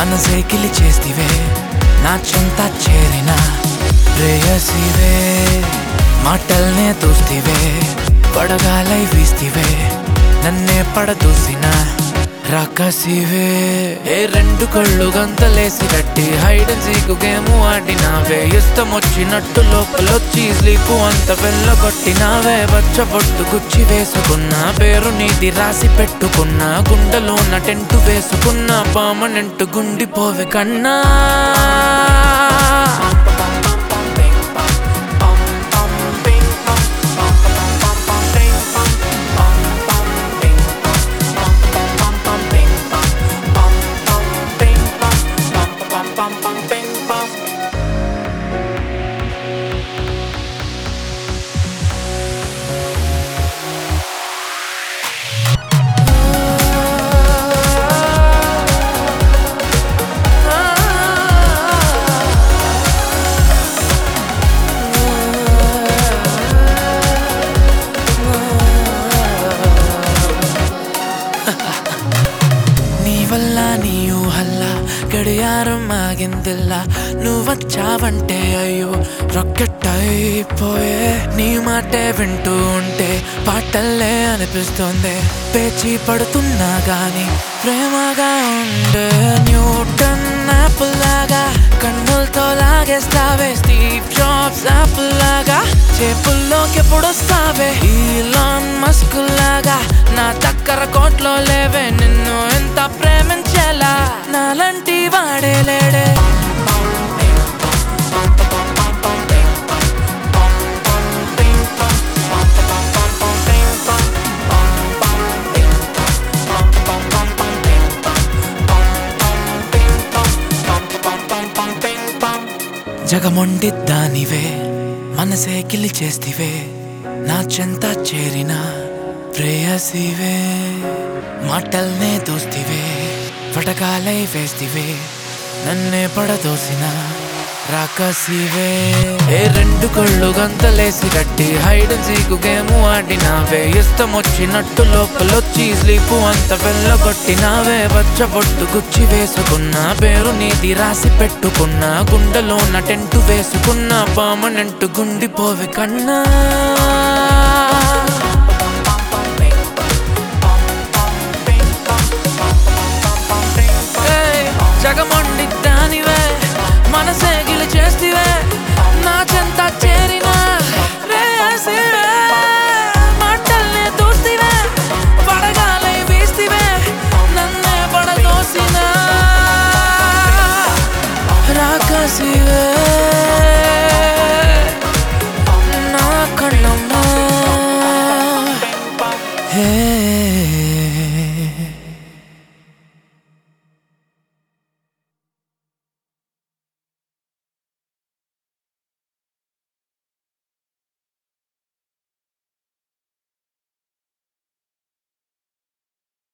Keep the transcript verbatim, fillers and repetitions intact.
మనసే కిలి చేస్తివే నా చెంత చేరిన ప్రేయసివే మాటల్నే తూస్తివే పడగాలై వీస్తివే నన్నే పడదూసిన రాకసివే ఏ రెండు కళ్ళు గంతలేసి కట్టి హైడ్ అండ్ సీక్ గేమ్ ఆడినావే ఇష్టమొచ్చినట్టు లోపలొచ్చి స్లీపు అంత వెళ్ళగొట్టినావే బచ్చబొట్టు గుచ్చి వేసుకున్నా పేరు నీది రాసి పెట్టుకున్నా గుండెలోన టెంటు వేసుకున్నా పర్మనెంట్ గుండిపోవే కన్నా నీ ఊహల్ల గడియారం ఆగిందిల్ల నువ్వచ్చావంటే అయ్యో రాకెట్ అయిపోయే నీ మాటే వింటూ ఉంటే పాటల్లే అనిపిస్తుంది పేచి పడుతున్నా గాని ప్రేమగా ఉండే న్యూటన్ యాపిల్ లాగా కన్నులతో లాగేస్తావే స్టీవ్ జాబ్స్ యాపిల్ లాగా చేపుల్లోకి ఎప్పుడొస్తావే ఈలాన్ మస్క్ లాగా నా చక్కర కోట్లో లేవే నిన్ను ఎంత ప్రేమించేలా నాలంటి వాడే లేడే జగమొండిద్దానివే మనసే కిలి చేస్తివే నా చెంత చేరిన ప్రేయసివే మాటల్నే దోస్తివే పటకాలై వేస్తివే నన్నే పడదోసిన రాకసివే ఏ రెండు కళ్ళు గంతలేసి కట్టి హైడ్ అండ్ సీక్ గేమ్ ఆడినావే ఇష్టమొచ్చినట్టు లోపలొచ్చి స్లీపు అంత వెళ్ళగొట్టినావే బచ్చబొట్టు గుచ్చి వేసుకున్నా పేరు నీది రాసి పెట్టుకున్నా గుండెలోన టెంటు వేసుకున్నా పర్మనెంట్ గుండిపోవే కన్నా జగమొండిద్దానివే మనసే